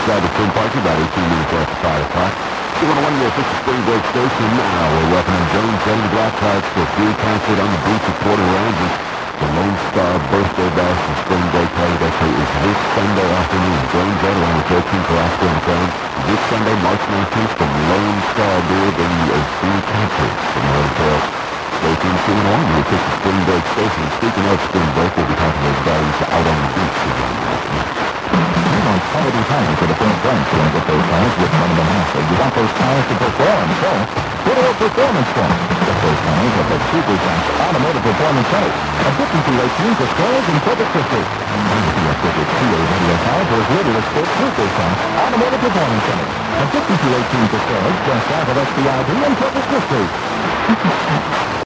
outside the swim park about 18 minutes after 5 o'clock. You're on your official spring break station now. We're welcoming Jones and the Blackhawks for a free concert on the beach at Port Aransas. The Lone Star Birthday Bash and Spring Break Party is this Sunday afternoon. Jones and along with 13 Carrasco and friends. This Sunday, March 19th, from Lone Star Beer bringing you a free concert from the hotel. Stay tuned to and on your official spring break station. Speaking of spring break, we'll be talking about values out on the beach again. On quality tires for the first price. You want to get those tires with one of the master. You want those tires to perform, so go to a performance center. Get those tires at the Superfast Automotive Performance Center at 5218 for Storage and Corpus Christi. And now you see a Civic CA radio tires for as little as Superfast Automotive Performance Center at 5218 for Storage, just south of SBID and Corpus Christi.